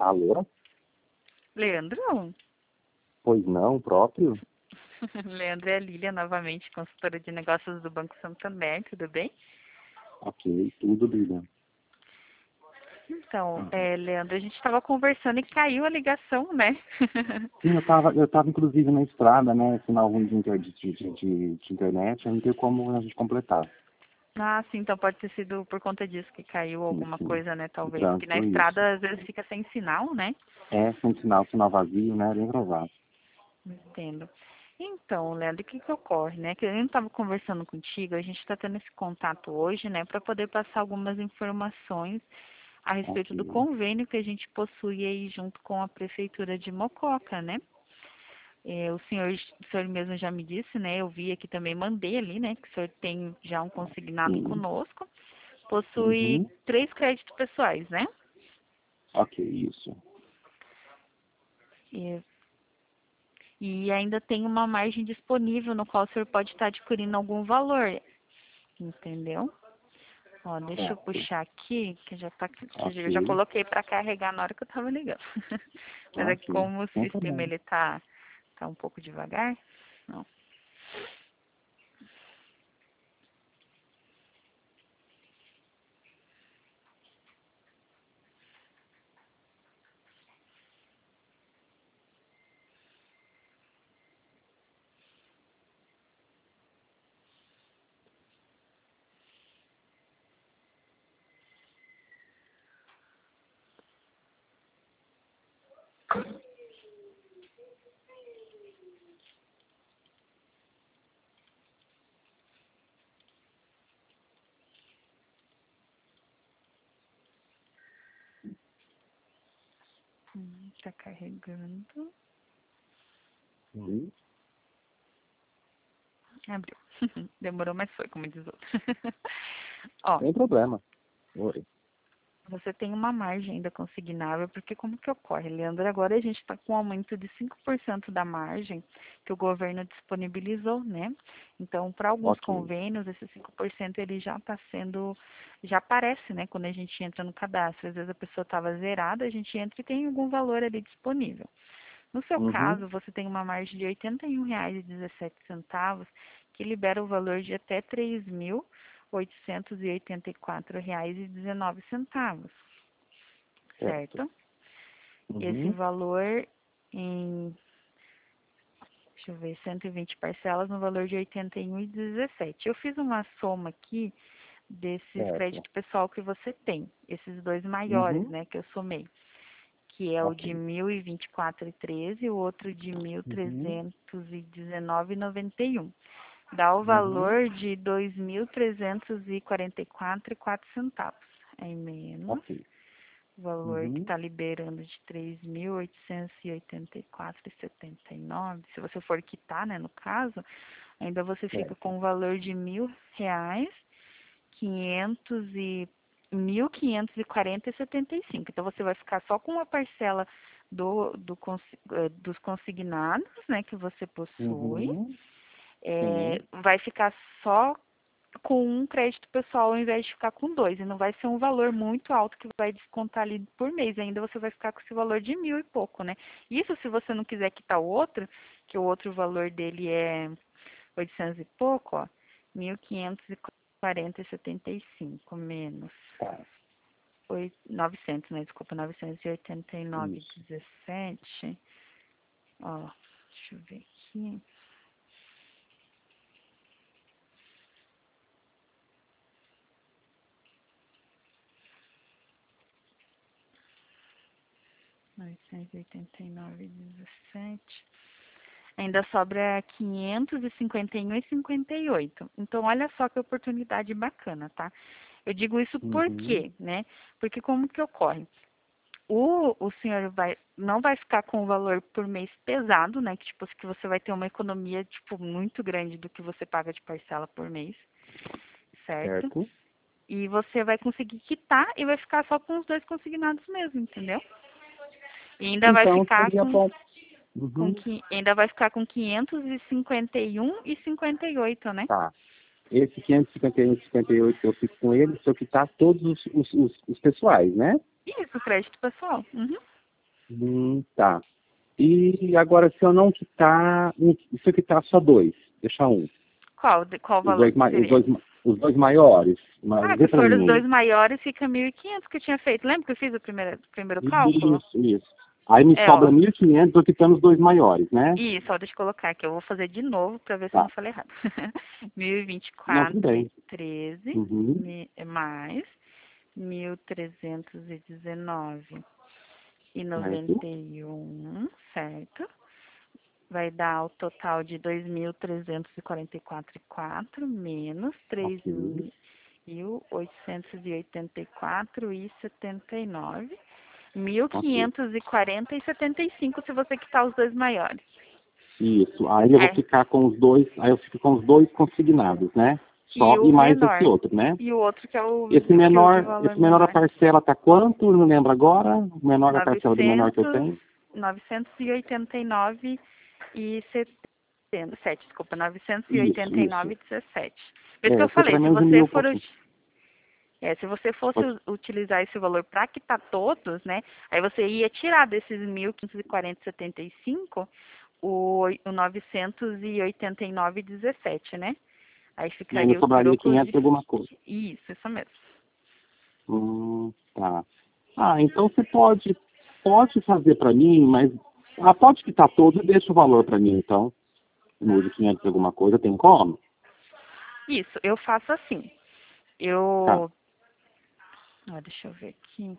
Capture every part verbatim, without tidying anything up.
Alô? Leandro? Pois não, próprio? Leandro, é a Lília novamente, consultora de negócios do Banco Santander, tudo bem? Ok, tudo, Lilian. Então, é, Leandro, a gente estava conversando e caiu a ligação, né? Sim, eu tava, eu tava inclusive na estrada, né? Sinal ruim de, inter, de, de, de, de internet, eu não tenho como a gente completar. Ah, sim, então pode ter sido por conta disso que caiu Sim, alguma sim. coisa, né? O Talvez. Porque na trânsito, isso. estrada às vezes fica sem sinal, né? É, sem sinal, sinal vazio, né? Bem provável. Entendo. Então, Leandro, o que que ocorre, né? Que eu estava conversando contigo, a gente está tendo esse contato hoje, né? Para poder passar algumas informações a respeito do Ok. convênio que a gente possui aí junto com a Prefeitura de Mococa, né? É, o senhor, o senhor mesmo já me disse, né? Eu vi aqui também, mandei ali, né? Que o senhor tem já um consignado Sim. conosco. Possui Uhum. três créditos pessoais, né? Ok, isso. E, e ainda tem uma margem disponível no qual o senhor pode estar adquirindo algum valor, entendeu? Ó, deixa eu Certo. puxar aqui, que já tá, que eu já Ok. coloquei para carregar na hora que eu tava ligando. Mas é que Ok. como o Sem sistema problema. ele tá, tá um pouco devagar, não. Hum, tá carregando. Uhum. Abriu. Demorou, mas foi, como diz o outro. Ó, Sem problema. Oi. você tem uma margem ainda consignável, porque como que ocorre, Leandro? Agora a gente está com um aumento de cinco por cento da margem que o governo disponibilizou, né? Então, para alguns Ok. convênios, esse cinco por cento ele já está sendo, já aparece, né? Quando a gente entra no cadastro. Às vezes a pessoa estava zerada, a gente entra e tem algum valor ali disponível. No seu Uhum. caso, você tem uma margem de oitenta e um reais e dezessete centavos, que libera o valor de até três mil oitocentos e oitenta e quatro reais e dezenove centavos, Certo. certo? Esse Uhum. valor em, deixa eu ver, cento e vinte parcelas no valor de oitenta e um reais e dezessete centavos. Eu fiz uma soma aqui desses Certo. créditos pessoal que você tem, esses dois maiores, Uhum. né, que eu somei, que é o Ok. de mil e vinte e quatro e treze e o outro de mil Uhum. trezentos e dezenove e noventa e um. Dá o Uhum. valor de dois mil trezentos e quarenta e quatro e quatro centavos. Aí menos Ok. o valor que Uhum. está liberando de três mil oitocentos e oitenta e quatro e setenta e nove. Se você for quitar, né, no caso, ainda você fica Certo. com o valor de mil reais, quinhentos e mil quinhentos e quarenta e setenta e cinco. Então você vai ficar só com uma parcela do, do consi- eh, dos consignados, né, que você possui. Uhum. É, Sim. vai ficar só com um crédito pessoal ao invés de ficar com dois. E não vai ser um valor muito alto que vai descontar ali por mês. Ainda você vai ficar com esse valor de mil e pouco, né? Isso se você não quiser quitar o outro, que o outro valor dele é oitocentos e pouco, ó, mil quinhentos e quarenta e setenta e cinco menos Tá. oi- novecentos, né? Desculpa, novecentos e oitenta e nove Isso. e dezessete. Ó, deixa eu ver aqui. novecentos e oitenta e nove e dezessete. Ainda sobra quinhentos e cinquenta e um e cinquenta e oito. Então, olha só que oportunidade bacana, tá? Eu digo isso por Uhum. quê, né? Porque como que ocorre? O, o senhor vai, não vai ficar com o valor por mês pesado, né? Que, tipo, que você vai ter uma economia, tipo, muito grande do que você paga de parcela por mês, certo? Certo. E você vai conseguir quitar e vai ficar só com os dois consignados mesmo, entendeu? E ainda vai Então ficar seria com bom. com Uhum. que ainda vai ficar com quinhentos e cinquenta e um e cinquenta e oito, né? Tá. Esse quinhentos e cinquenta e um e cinquenta e oito eu fico com ele se eu quitar todos os, os, os, os pessoais, né? Isso, crédito pessoal. Uhum. Hum, tá. E agora, se eu não quitar, um- se eu quitar só dois, deixar um. Qual, de- qual Os valor dois, que ma- os seria? dois, ma- os dois maiores. Mas Ah, vê se pra for os mim dois aí. maiores, fica mil e quinhentos que eu tinha feito. Lembra que eu fiz o primeiro, o primeiro cálculo? Isso, isso. Aí me É, sobra ó. mil e quinhentos, eu quitando os dois maiores, né? Isso, ó, deixa eu colocar aqui. Eu vou fazer de novo para ver se eu não Tá. falei errado. mil e vinte e Não, tudo quatro e bem. treze Uhum. mi- mais mil trezentos e dezenove e Certo. noventa e um, certo? Vai dar o total de dois mil trezentos e quarenta e quatro e quatro menos três Ok. mil oitocentos e oitenta e quatro e setenta e nove, mil Ok. quinhentos e quarenta e setenta e cinco se você quitar os dois maiores. Isso. Aí eu vou É. ficar com os dois, aí eu fico com os dois consignados, né? E Só, e o mais esse menor. outro, né? E o outro que é o, Esse que é o de menor, valor esse menor a menor. parcela tá quanto? Não lembro agora. O menor a parcela do menor que eu novecentos, tenho. novecentos e oitenta e nove e setenta, sete, desculpa, Isso, isso. novecentos e oitenta e nove e dezessete. Por isso que É, eu foi falei, para se menos de você mil. for, ut- é, se você fosse Pode- u- utilizar esse valor para quitar todos, né, aí você ia tirar desses mil quinhentos e quarenta e setenta e cinco o, oi- o novecentos e oitenta e nove e dezessete, né? Aí E ainda ficaria o sobraria troco quinhentos de... e alguma coisa. Isso, isso mesmo. Hum, tá. Ah, então você pode, pode fazer para mim, mas... Ah, pode quitar todo e deixa o valor para mim, então. No de quinhentos e alguma coisa, tem como? Isso, eu faço assim. Tá. Eu... Ah, deixa eu ver aqui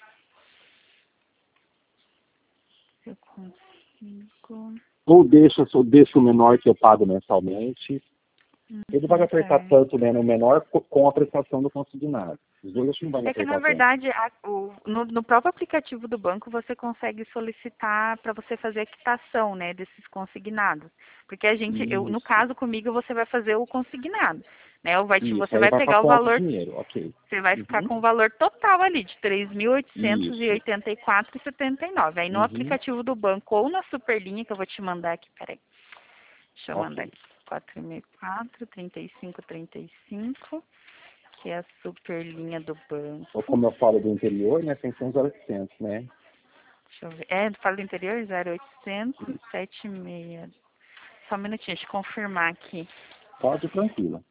se eu consigo... Ou deixa, ou deixa o menor que eu pago mensalmente. Ele vai Uhum, apertar certo. tanto, né, no menor co- com a prestação do consignado. Os dois acho que não vai me É que, na apertar tanto. verdade, a- o- no, no próprio aplicativo do banco, você consegue solicitar para você fazer a quitação, né, desses consignados. Porque a gente, eu, no Isso. caso comigo, você vai fazer o consignado, né? Ou vai te- Isso. você Aí vai vai para pegar o conta o valor, dinheiro. Ok. você vai ficar Uhum. com o valor total ali de três mil oitocentos e Isso. oitenta e quatro e setenta e nove. Aí no Uhum. aplicativo do banco ou na Superlinha, que eu vou te mandar aqui, peraí. Deixa eu mandar Ok. aqui. quatro mil e quatro, trinta e cinco, trinta e cinco, que é a Superlinha do Ou banco. como eu falo do interior, né, tem que ser uns oitocentos, né? Deixa eu ver. É, fala do interior, zero oitocentos, setenta e seis. Só um minutinho, deixa eu confirmar aqui. Pode ir tranquila.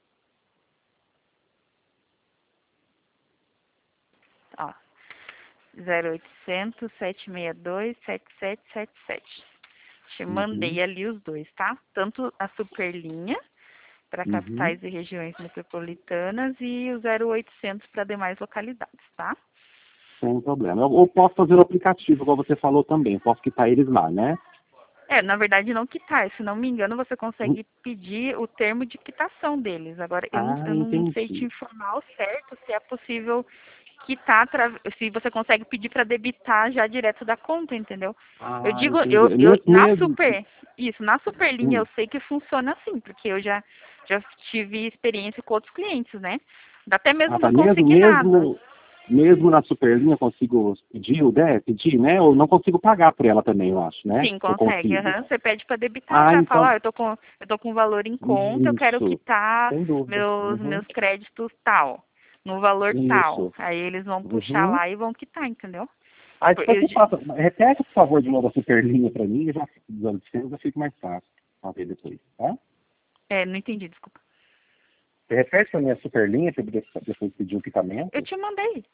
Ó, zero oitocentos, setecentos e sessenta e dois, setenta e sete setenta e sete. Te Uhum. mandei ali os dois, tá? Tanto a Superlinha para Uhum. capitais e regiões metropolitanas e o zero oitocentos para demais localidades, tá? Sem problema. Eu, eu posso fazer o aplicativo, igual você falou também. Eu posso quitar eles lá, né? É, na verdade não quitar, se não me engano, você Hum. consegue pedir o termo de quitação deles. Agora, eu não, Ah, eu não sei te entendi. informar ao certo se é possível quitar, atra- se você consegue pedir para debitar já direto da conta, entendeu? Eu Ah, digo, entendi. eu, É eu Mesmo, na mesmo. super, isso, na Superlinha Hum. eu sei que funciona assim, porque eu já, já tive experiência com outros clientes, né? Até Ah, mesmo tá. no Mesmo, consignado. mesmo, mesmo na Superlinha eu consigo pedir o D E, pedir, né? Eu não consigo pagar por ela também, eu acho, né? Sim, Eu consegue. consigo. Aham. Você pede para debitar Ah, já, fala, ó, então. eu tô com, eu tô com um valor em conta, eu quero Isso. quitar Sem dúvida. meus, Uhum. meus créditos tal, no valor tal. Isso. Aí eles vão puxar Uhum. lá e vão quitar, entendeu? Ah, Por- então Eu, você passa. Repete, por favor, de novo a Superlinha para mim, e já dos oitocentos já fica mais fácil. Vamos ver depois, tá? é, não entendi, desculpa. Você repete para mim a Superlinha para depois pedir o Eu quitamento? te mandei.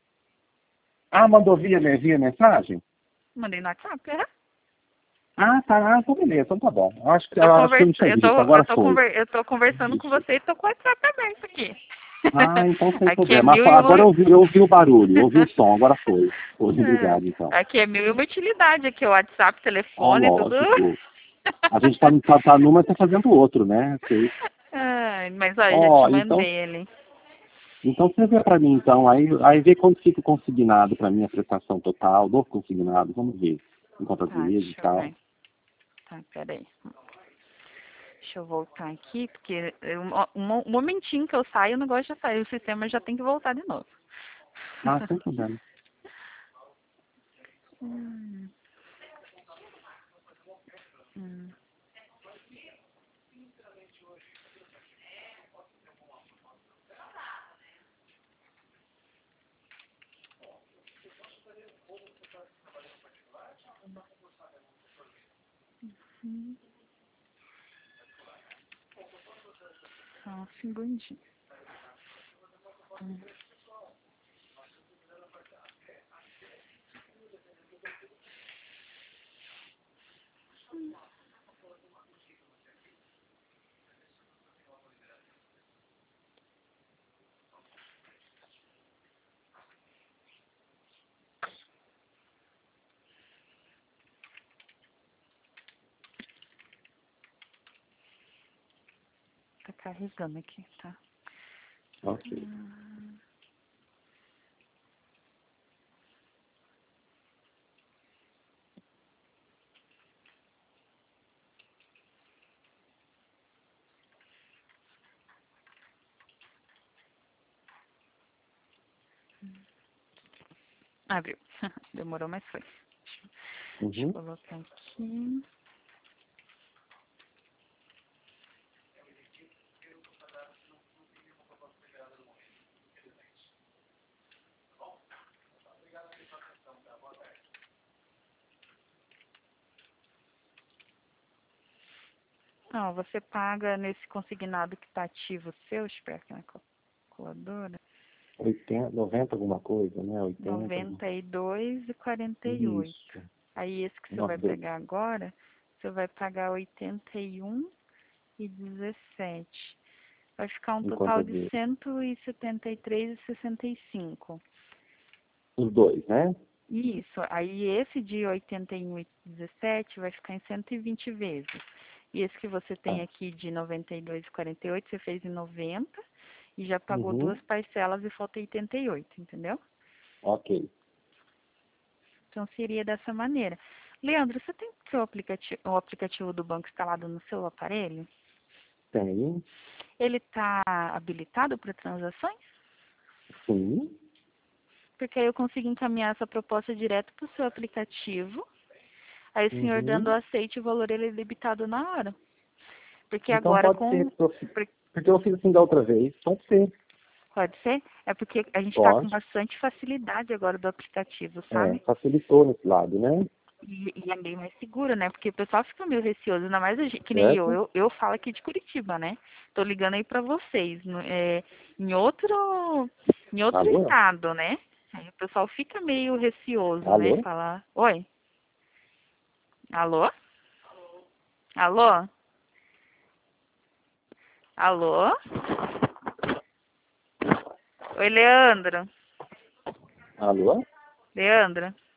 Ah, mandou via, né, via mensagem? Mandei no WhatsApp, aham. Ah, tá. Ah, então beleza, então tá bom. Eu acho, Eu que- tô, eu acho que eu conversa, não tinha eu tô, visto, eu agora tô, foi. conver, eu tô conversando com Isso. você e tô com o WhatsApp aberto aqui. Ah, então sem Aqui é problema. mil e Agora uma... eu ouvi, eu ouvi o barulho, eu ouvi o som, agora foi. Foi, É, obrigado, então. aqui é mil e uma utilidade, aqui é o WhatsApp, Ó, telefone, tudo. lógico. A gente tá, tá, tá numa e tá fazendo outra, né? Sei. Ai, mas olha, já te Ó, então, mandei ele. então você vê para mim, então, aí, aí vê quando fica o consignado para mim a prestação total, do consignado, vamos ver. Em quantas Tá, vezes e deixa eu tal. ver. Tá, peraí. Deixa eu voltar aqui, porque eu- um, um momentinho que eu saio, o negócio já saiu, o sistema já tem que voltar de novo. Ah, sem problema. Hum, hum. Hum. Só um segundinho. Hum. Tá carregando aqui, tá? Ok. Hum. Abriu. Demorou, mas foi. Deixa eu Uhum. colocar aqui. Não, você paga nesse consignado que está ativo seu, espera aqui na calculadora, oitenta, noventa alguma coisa, né? oitenta. noventa e dois e quarenta e oito. Isso. Aí esse que você vai Nossa, deu. pegar agora, você vai pagar oitenta e um e dezessete. Vai ficar um Enquanto total eu de dei. cento e setenta e três e sessenta e cinco. Os dois, né? Isso, aí esse de oitenta e um e dezessete vai ficar em cento e vinte vezes. E esse que você tem Tá. aqui de noventa e dois e quarenta e oito, você fez em noventa e já pagou Uhum. duas parcelas e falta oitenta e oito, entendeu? Ok. Então seria dessa maneira. Leandro, você tem o seu aplicativo, o aplicativo do banco instalado no seu aparelho? Tem. Ele está habilitado para transações? Sim. Porque aí eu consigo encaminhar essa proposta direto para o seu aplicativo. Aí o senhor dando Uhum. aceite, o valor ele é debitado na hora. Porque Então agora pode ser. com... porque eu fi- Porque eu fiz assim da outra vez. Pode ser. Pode ser? É porque a gente está com Pode. bastante facilidade agora do aplicativo, É, sabe? facilitou nesse lado, né? E, e é bem mais seguro, né? Porque o pessoal fica meio receoso, ainda mais a gente, que nem eu. Certo? eu. Eu falo aqui de Curitiba, né? Tô ligando aí pra vocês. no- É, em outro, em outro Alô? estado, né? Aí o pessoal fica meio receoso, né? Alô? Falar, oi? Alô? Alô? Alô? Oi, Leandro? Alô? Leandro?